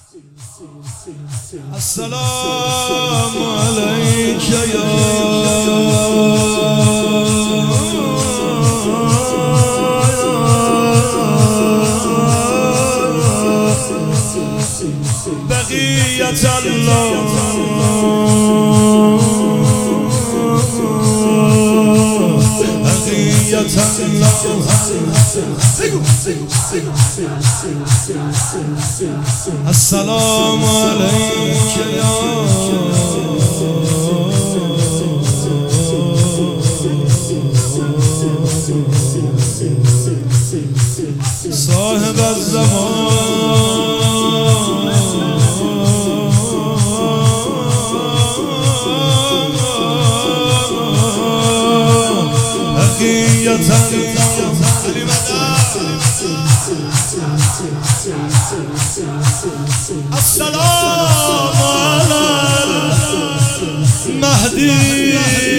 السلام عليك يا بقية الله بقية الله السلام عليك يا صاحب الزمان بقية السلام على المهدي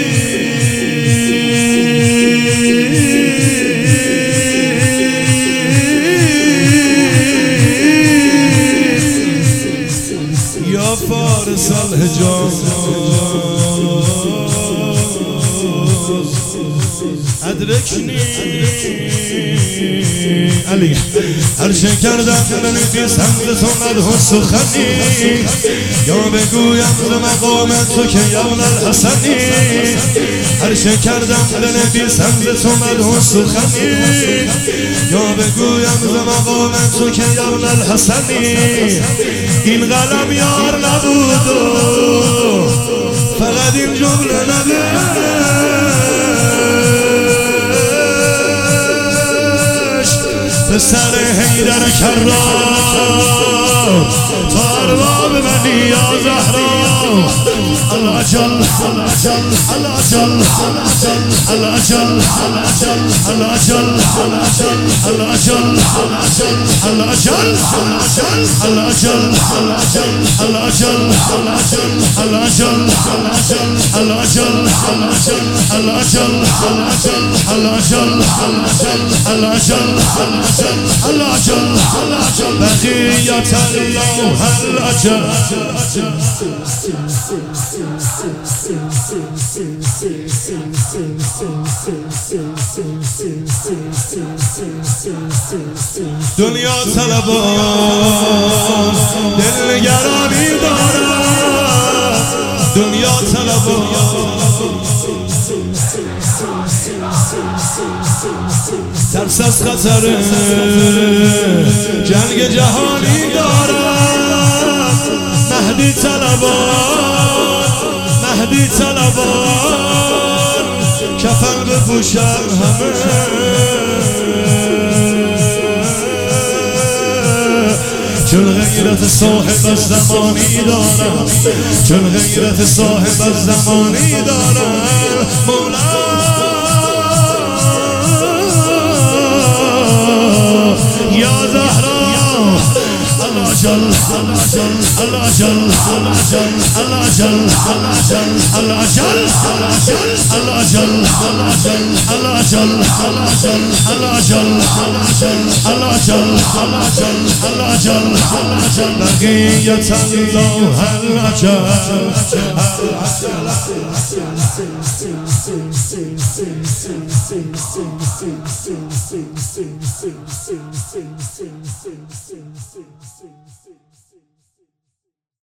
يا فارس الحجاز ادركني علی هر چه کردم بنویسم ز تو مدح سخنی یا بگویم ز مقام تو که یون الحسنی هر چه کردم بنویسم ز تو مدح سخنی یا بگویم ز مقام تو که یون الحسنی این قلم یار نبود فقط این جمله پسر حیدر کرار تا ارباب منی یا زهرا العجل العجل العجل العجل العجل العجل العجل العجل العجل العجل العجل العجل العجل العجل العجل بقية الله العجل دنیا طلبان دلگرانی دارد دنیا طلبان ترس از خطر جنگ جهانی دارد مهدی طلبان کفن بپوشن همه چون غیرت صاحب از زمانی دارم چون غیرت صاحب از زمانی دارم مولا یا زهرا العجل العجل العجل العجل العجل العجل العجل العجل العجل العجل العجل بقية الله العجل sing.